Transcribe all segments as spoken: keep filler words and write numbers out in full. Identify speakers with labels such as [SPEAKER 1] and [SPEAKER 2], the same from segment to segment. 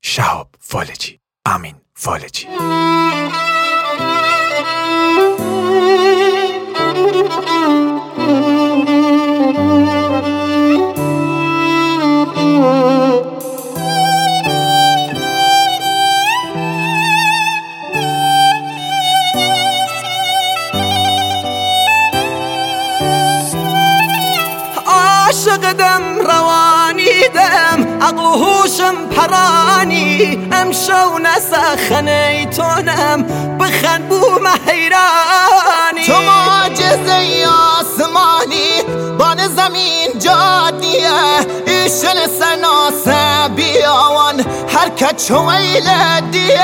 [SPEAKER 1] شهاب فالجی، امین فالجی.
[SPEAKER 2] عاشقدم روانیدم عقل و هوشم پرانی امشو نسخنی تونم بخند بوم حیرانی
[SPEAKER 3] تو معجزه آسمانی بان زمین جادیه ایشن سناسه بیاوان حرکت شویل دیه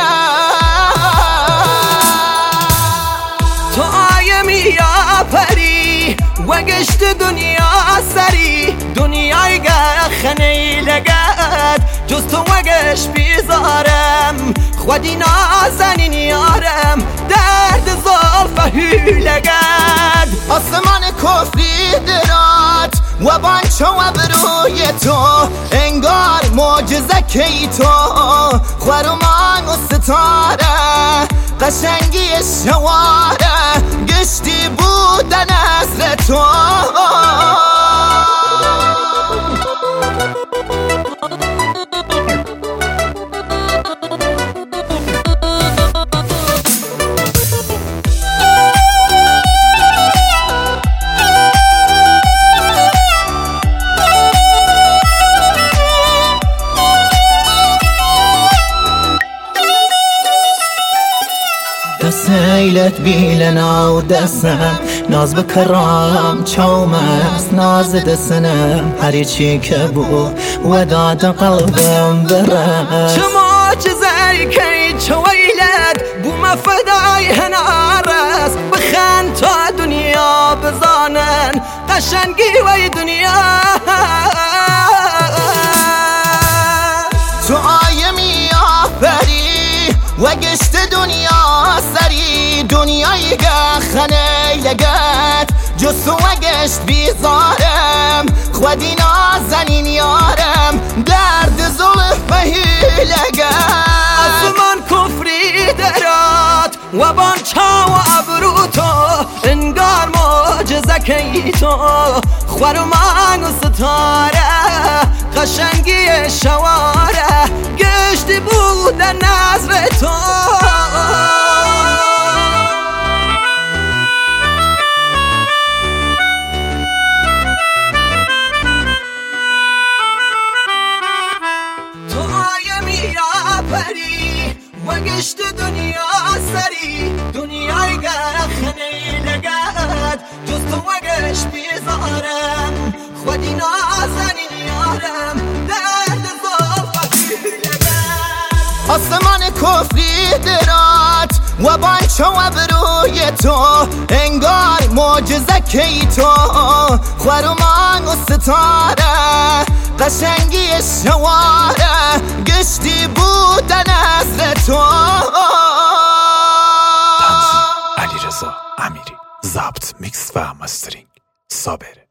[SPEAKER 2] تو آیمی آفری و گشت دنیا سری دنیای خنی لگد جز تو وگش بیزارم خودی نازنین یارم درد زلفه لگد
[SPEAKER 3] آسمان کفری درات و بانچو و بروی تو انگار معجزه کی تو خورمان و ستاره قشنگی شواره گشتی بودن نظر تو دسیلت بیلنا و دستم ناز بکرام چوم است ناز دستنم هری چی که بو و داد قلبم برست
[SPEAKER 2] چه معجزه کی چه ویلت بو مفدای هنارست بخند تا دنیا بزانن قشنگی وی دنیا
[SPEAKER 3] تو آیمی آفری و گشت دنیا سری دنیای خنه لگت جز تو و گشت بیزارم خودی نازنین یارم درد زلفه لگت
[SPEAKER 2] آسمان کفری درات و بانچا و ابرو تو انگار معجزه کی تو خورمان و ستاره قشنگی شواره گشتی بودن نظر تو تو آیمی آفری و گشت دنیا سری دنیای خنی لگد جز تو و گشت بیزارم خودی نازنین یارم درد زلفه لگد
[SPEAKER 3] آسمان کفری درات و بانچو و بروی تو انگار معجزه کی تو خورمان و ستاره قشنگی شواره گشتی بودن نظر تو
[SPEAKER 1] علیرضا امیری، ضبط، میکس و مسترینگ صابر.